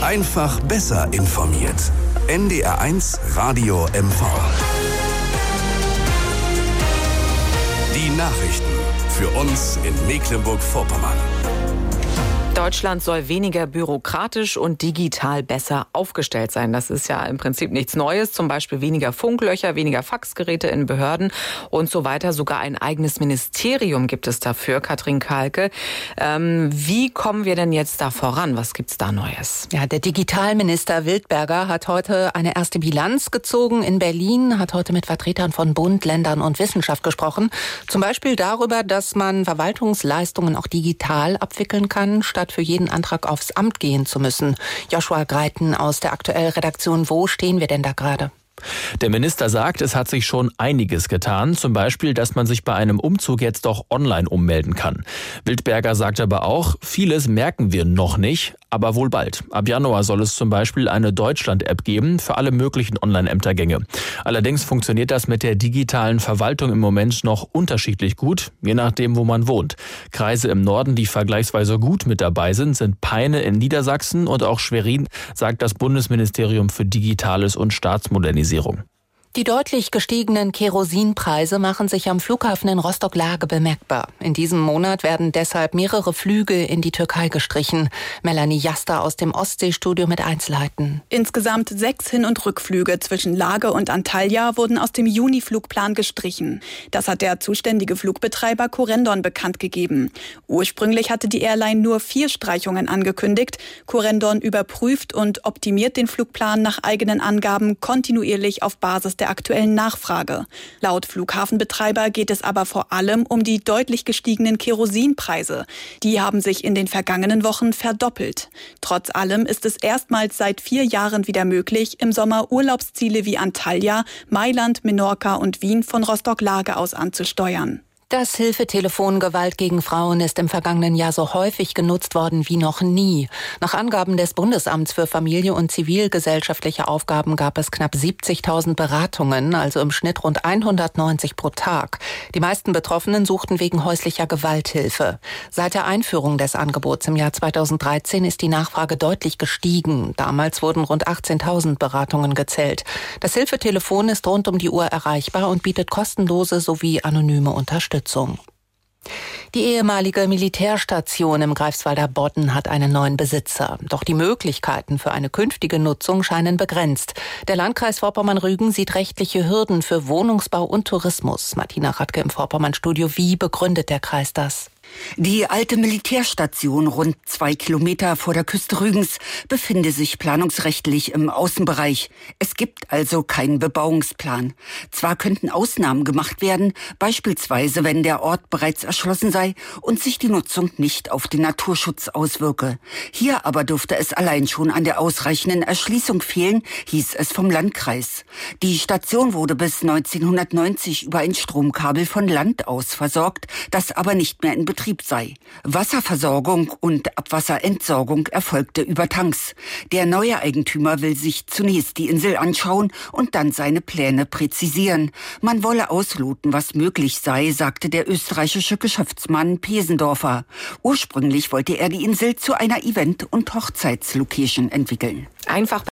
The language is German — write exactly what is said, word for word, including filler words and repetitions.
Einfach besser informiert. N D R eins Radio M V. Die Nachrichten für uns in Mecklenburg-Vorpommern. Deutschland soll weniger bürokratisch und digital besser aufgestellt sein. Das ist ja im Prinzip nichts Neues. Zum Beispiel weniger Funklöcher, weniger Faxgeräte in Behörden und so weiter. Sogar ein eigenes Ministerium gibt es dafür, Katrin Kahlke. Ähm, wie kommen wir denn jetzt da voran? Was gibt's da Neues? Ja, der Digitalminister Wildberger hat heute eine erste Bilanz gezogen in Berlin, hat heute mit Vertretern von Bund, Ländern und Wissenschaft gesprochen. Zum Beispiel darüber, dass man Verwaltungsleistungen auch digital abwickeln kann, statt für jeden Antrag aufs Amt gehen zu müssen. Joshua Greiten aus der Aktuell-Redaktion. Wo stehen wir denn da gerade? Der Minister sagt, es hat sich schon einiges getan. Zum Beispiel, dass man sich bei einem Umzug jetzt auch online ummelden kann. Wildberger sagt aber auch, vieles merken wir noch nicht, aber wohl bald. Ab Januar soll es zum Beispiel eine Deutschland-App geben für alle möglichen Online-Ämtergänge. Allerdings funktioniert das mit der digitalen Verwaltung im Moment noch unterschiedlich gut, je nachdem, wo man wohnt. Kreise im Norden, die vergleichsweise gut mit dabei sind, sind Peine in Niedersachsen und auch Schwerin, sagt das Bundesministerium für Digitales und Staatsmodernisierung. Die deutlich gestiegenen Kerosinpreise machen sich am Flughafen in Rostock-Lage bemerkbar. In diesem Monat werden deshalb mehrere Flüge in die Türkei gestrichen. Melanie Jaster aus dem Ostseestudio mit Einzelheiten. Insgesamt sechs Hin- und Rückflüge zwischen Lage und Antalya wurden aus dem Juni-Flugplan gestrichen. Das hat der zuständige Flugbetreiber Corendon bekannt gegeben. Ursprünglich hatte die Airline nur vier Streichungen angekündigt. Corendon überprüft und optimiert den Flugplan nach eigenen Angaben kontinuierlich auf Basis der der aktuellen Nachfrage. Laut Flughafenbetreiber geht es aber vor allem um die deutlich gestiegenen Kerosinpreise. Die haben sich in den vergangenen Wochen verdoppelt. Trotz allem ist es erstmals seit vier Jahren wieder möglich, im Sommer Urlaubsziele wie Antalya, Mailand, Menorca und Wien von Rostock-Lage aus anzusteuern. Das Hilfetelefon Gewalt gegen Frauen ist im vergangenen Jahr so häufig genutzt worden wie noch nie. Nach Angaben des Bundesamts für Familie und zivilgesellschaftliche Aufgaben gab es knapp siebzigtausend Beratungen, also im Schnitt rund hundertneunzig pro Tag. Die meisten Betroffenen suchten wegen häuslicher Gewalt Hilfe. Seit der Einführung des Angebots im Jahr zweitausenddreizehn ist die Nachfrage deutlich gestiegen. Damals wurden rund achtzehntausend Beratungen gezählt. Das Hilfetelefon ist rund um die Uhr erreichbar und bietet kostenlose sowie anonyme Unterstützung. Die ehemalige Militärstation im Greifswalder Bodden hat einen neuen Besitzer. Doch die Möglichkeiten für eine künftige Nutzung scheinen begrenzt. Der Landkreis Vorpommern-Rügen sieht rechtliche Hürden für Wohnungsbau und Tourismus. Martina Radke im Vorpommern-Studio. Wie begründet der Kreis das? Die alte Militärstation, rund zwei Kilometer vor der Küste Rügens, befinde sich planungsrechtlich im Außenbereich. Es gibt also keinen Bebauungsplan. Zwar könnten Ausnahmen gemacht werden, beispielsweise wenn der Ort bereits erschlossen sei und sich die Nutzung nicht auf den Naturschutz auswirke. Hier aber dürfte es allein schon an der ausreichenden Erschließung fehlen, hieß es vom Landkreis. Die Station wurde bis neunzehnhundertneunzig über ein Stromkabel von Land aus versorgt, das aber nicht mehr in Betrieb sei. Wasserversorgung und Abwasserentsorgung erfolgte über Tanks. Der neue Eigentümer will sich zunächst die Insel anschauen und dann seine Pläne präzisieren. Man wolle ausloten, was möglich sei, sagte der österreichische Geschäftsmann Pesendorfer. Ursprünglich wollte er die Insel zu einer Event- und Hochzeitslocation entwickeln. Einfach